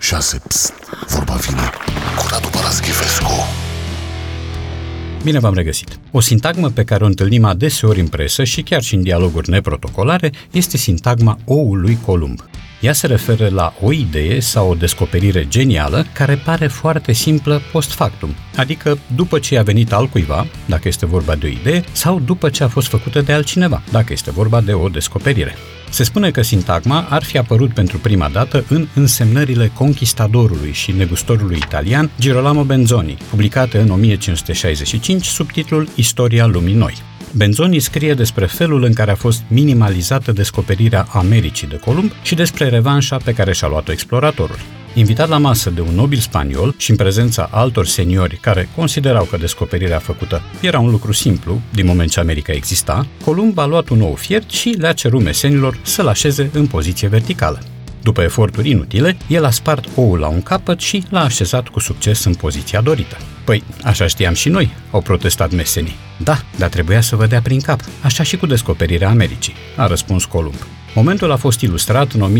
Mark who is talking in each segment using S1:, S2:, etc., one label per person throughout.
S1: 6. Psst, vorba vine cu Radu Paraschivescu.
S2: Bine v-am regăsit! O sintagmă pe care o întâlnim adeseori în presă și chiar și în dialoguri neprotocolare este sintagma oului Columb. Ea se referă la o idee sau o descoperire genială care pare foarte simplă post factum, adică după ce a venit altcuiva, dacă este vorba de o idee, sau după ce a fost făcută de altcineva, dacă este vorba de o descoperire. Se spune că sintagma ar fi apărut pentru prima dată în însemnările conquistadorului și negustorului italian Girolamo Benzoni, publicate în 1565 sub titlul Istoria lumii noi. Benzoni scrie despre felul în care a fost minimalizată descoperirea Americii de Columb și despre revanșa pe care și-a luat-o exploratorul. Invitat la masă de un nobil spaniol și în prezența altor seniori care considerau că descoperirea făcută era un lucru simplu, din moment ce America exista, Columb a luat un ou fiert și le-a cerut mesenilor să-l așeze în poziție verticală. După eforturi inutile, el a spart oul la un capăt și l-a așezat cu succes în poziția dorită. Păi, așa știam și noi, au protestat mesenii. Da, dar trebuia să vă dea prin cap, așa și cu descoperirea Americii, a răspuns Columb. Momentul a fost ilustrat în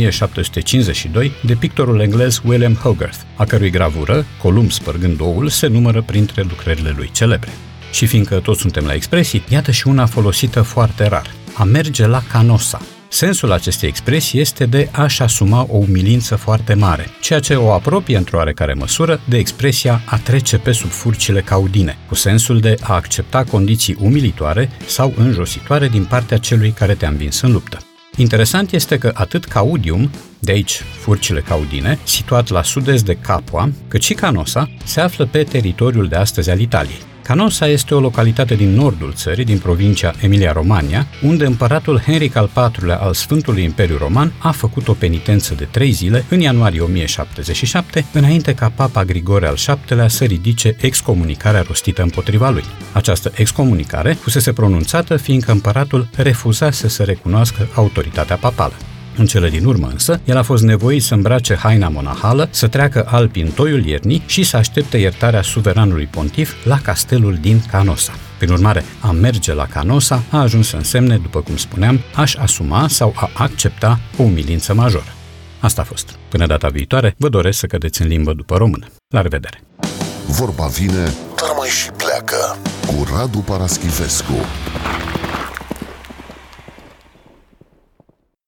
S2: 1752 de pictorul englez William Hogarth, a cărui gravură, Columb spărgând oul, se numără printre lucrările lui celebre. Și fiindcă toți suntem la expresii, iată și una folosită foarte rar, a merge la canosa. Sensul acestei expresii este de a-și asuma o umilință foarte mare, ceea ce o apropie într-o oarecare măsură de expresia a trece pe sub furcile caudine, cu sensul de a accepta condiții umilitoare sau înjositoare din partea celui care te-a învins în luptă. Interesant este că atât Caudium, de aici furcile caudine, situat la sud-est de Capua, cât și Canosa, se află pe teritoriul de astăzi al Italiei. Canosa este o localitate din nordul țării, din provincia Emilia-Romagna, unde împăratul Henric al IV-lea al Sfântului Imperiu Roman a făcut o penitență de 3 zile în ianuarie 1077, înainte ca Papa Grigore al VII-lea să ridice excomunicarea rostită împotriva lui. Această excomunicare fusese pronunțată fiindcă împăratul refuzase să recunoască autoritatea papală. În cele din urmă însă, el a fost nevoit să îmbrace haina monahală, să treacă Alpii în toiul iernii și să aștepte iertarea suveranului pontif la castelul din Canosa. Prin urmare, a merge la Canosa a ajuns să însemne, după cum spuneam, a-și asuma sau a accepta o umilință majoră. Asta a fost. Până data viitoare, vă doresc să cădeți în limbă după română. La revedere!
S1: Vorba vine, dar mai și pleacă cu Radu Paraschivescu.